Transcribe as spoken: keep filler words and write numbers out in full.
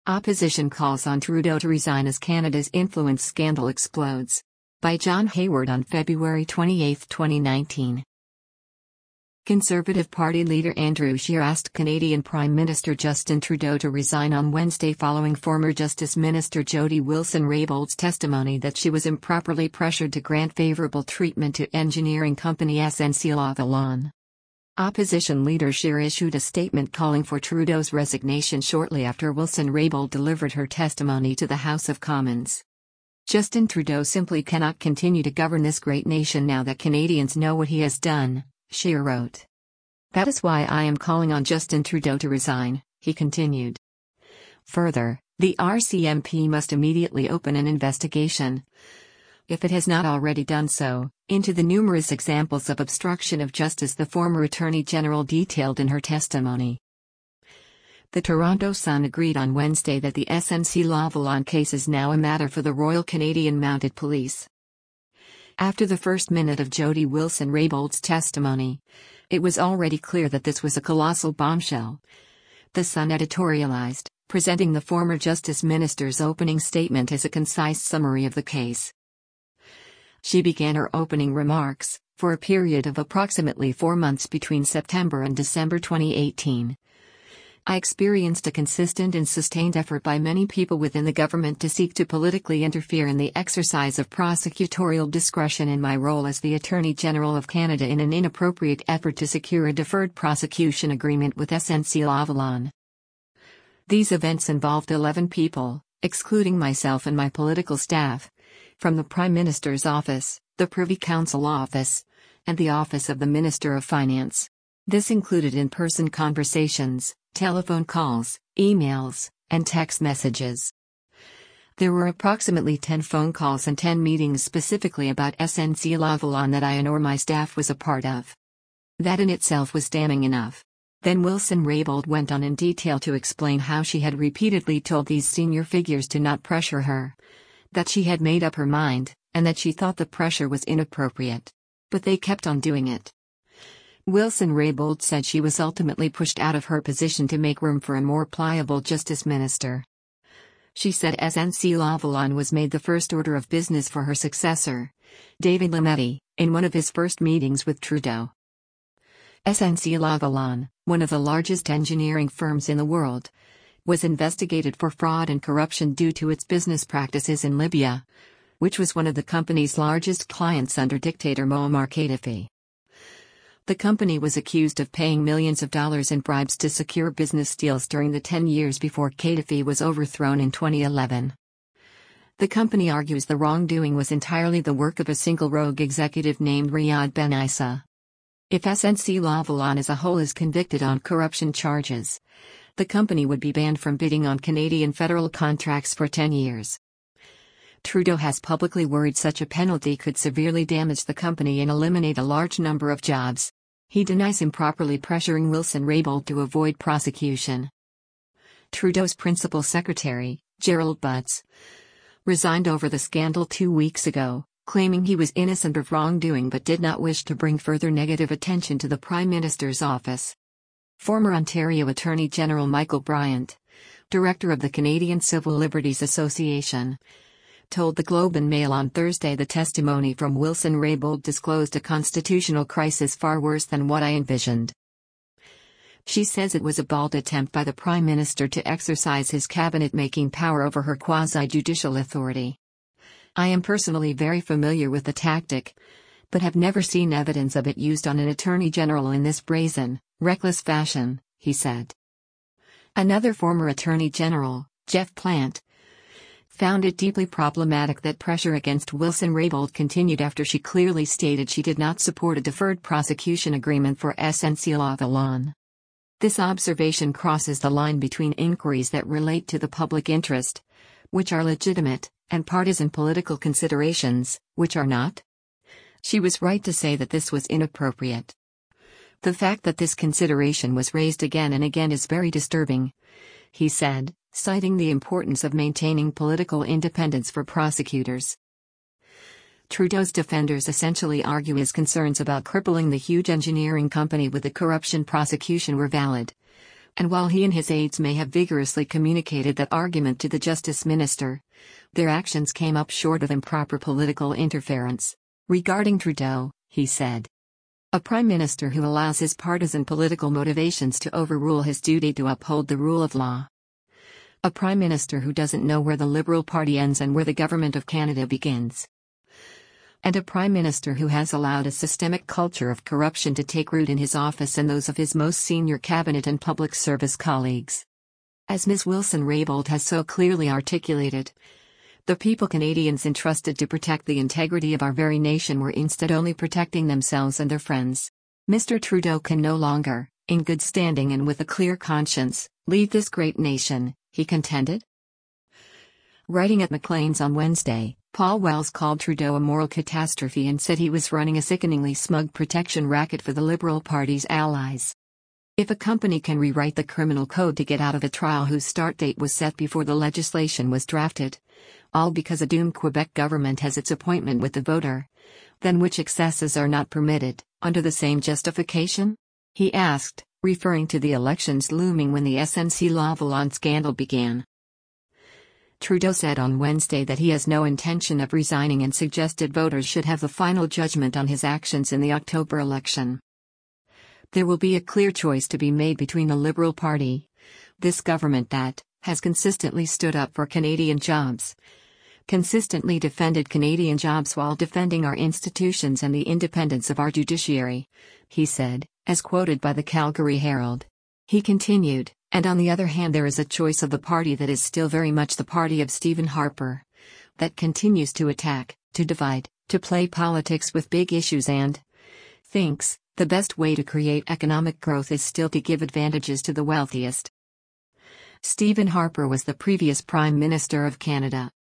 Opposition calls on Trudeau to resign as Canada's influence scandal explodes. By John Hayward on February twenty-eighth, twenty nineteen. Conservative Party leader Andrew Scheer asked Canadian Prime Minister Justin Trudeau to resign on Wednesday following former Justice Minister Jody Wilson-Raybould's testimony that she was improperly pressured to grant favourable treatment to engineering company S N C-Lavalin. Opposition leader Scheer issued a statement calling for Trudeau's resignation shortly after Wilson-Raybould delivered her testimony to the House of Commons. Justin Trudeau simply cannot continue to govern this great nation now that Canadians know what he has done, Scheer wrote. That is why I am calling on Justin Trudeau to resign, he continued. Further, the R C M P must immediately open an investigation, if it has not already done so, into the numerous examples of obstruction of justice the former Attorney General detailed in her testimony. The Toronto Sun agreed on Wednesday that the S N C-Lavalin case is now a matter for the Royal Canadian Mounted Police. After the first minute of Jody Wilson-Raybould's testimony, it was already clear that this was a colossal bombshell. The Sun editorialized, presenting the former Justice Minister's opening statement as a concise summary of the case. She began her opening remarks, for a period of approximately four months between September and December twenty eighteen. I experienced a consistent and sustained effort by many people within the government to seek to politically interfere in the exercise of prosecutorial discretion in my role as the Attorney General of Canada in an inappropriate effort to secure a deferred prosecution agreement with S N C-Lavalin. These events involved eleven people, excluding myself and my political staff, from the Prime Minister's office, the Privy Council office, and the Office of the Minister of Finance. This included in-person conversations, telephone calls, emails, and text messages. There were approximately ten phone calls and ten meetings specifically about S N C-Lavalin that I and or my staff was a part of. That in itself was damning enough. Then Wilson-Raybould went on in detail to explain how she had repeatedly told these senior figures to not pressure her, that she had made up her mind, and that she thought the pressure was inappropriate. But they kept on doing it. Wilson-Raybould said she was ultimately pushed out of her position to make room for a more pliable Justice Minister. She said S N C-Lavalin was made the first order of business for her successor, David Lametti, in one of his first meetings with Trudeau. S N C-Lavalin, one of the largest engineering firms in the world, was investigated for fraud and corruption due to its business practices in Libya, which was one of the company's largest clients under dictator Muammar Gaddafi. The company was accused of paying millions of dollars in bribes to secure business deals during the ten years before Gaddafi was overthrown in twenty eleven. The company argues the wrongdoing was entirely the work of a single rogue executive named Riyad Ben Issa. If S N C-Lavalin as a whole is convicted on corruption charges, the company would be banned from bidding on Canadian federal contracts for ten years. Trudeau has publicly worried such a penalty could severely damage the company and eliminate a large number of jobs. He denies improperly pressuring Wilson-Raybould to avoid prosecution. Trudeau's principal secretary, Gerald Butts, resigned over the scandal two weeks ago, claiming he was innocent of wrongdoing but did not wish to bring further negative attention to the Prime Minister's office. Former Ontario Attorney General Michael Bryant, director of the Canadian Civil Liberties Association, told the Globe and Mail on Thursday the testimony from Wilson-Raybould disclosed a constitutional crisis far worse than what I envisioned. She says it was a bald attempt by the Prime Minister to exercise his cabinet-making power over her quasi-judicial authority. I am personally very familiar with the tactic, but have never seen evidence of it used on an Attorney General in this brazen, reckless fashion, he said. Another former Attorney General, Jeff Plant, found it deeply problematic that pressure against Wilson-Raybould continued after she clearly stated she did not support a deferred prosecution agreement for S N C-Lavalin. This observation crosses the line between inquiries that relate to the public interest, which are legitimate, and partisan political considerations, which are not. She was right to say that this was inappropriate. The fact that this consideration was raised again and again is very disturbing, he said, citing the importance of maintaining political independence for prosecutors. Trudeau's defenders essentially argue his concerns about crippling the huge engineering company with the corruption prosecution were valid, And while he and his aides may have vigorously communicated that argument to the Justice Minister, their actions came up short of improper political interference. Regarding Trudeau, he said, "A Prime Minister who allows his partisan political motivations to overrule his duty to uphold the rule of law. A Prime Minister who doesn't know where the Liberal Party ends and where the Government of Canada begins. And a Prime Minister who has allowed a systemic culture of corruption to take root in his office and those of his most senior cabinet and public service colleagues. As Miz Wilson-Raybould has so clearly articulated, the people Canadians entrusted to protect the integrity of our very nation were instead only protecting themselves and their friends. Mister Trudeau can no longer, in good standing and with a clear conscience, lead this great nation," he contended. Writing at Maclean's on Wednesday, Paul Wells called Trudeau a moral catastrophe and said he was running a sickeningly smug protection racket for the Liberal Party's allies. If a company can rewrite the criminal code to get out of a trial whose start date was set before the legislation was drafted, all because a doomed Quebec government has its appointment with the voter, then which excesses are not permitted, under the same justification? He asked, referring to the elections looming when the S N C-Lavalin scandal began. Trudeau said on Wednesday that he has no intention of resigning and suggested voters should have the final judgment on his actions in the October election. There will be a clear choice to be made between the Liberal Party, this government that has consistently stood up for Canadian jobs, consistently defended Canadian jobs while defending our institutions and the independence of our judiciary, he said, as quoted by the Calgary Herald. He continued, and on the other hand there is a choice of the party that is still very much the party of Stephen Harper, that continues to attack, to divide, to play politics with big issues and thinks the best way to create economic growth is still to give advantages to the wealthiest. Stephen Harper was the previous Prime Minister of Canada.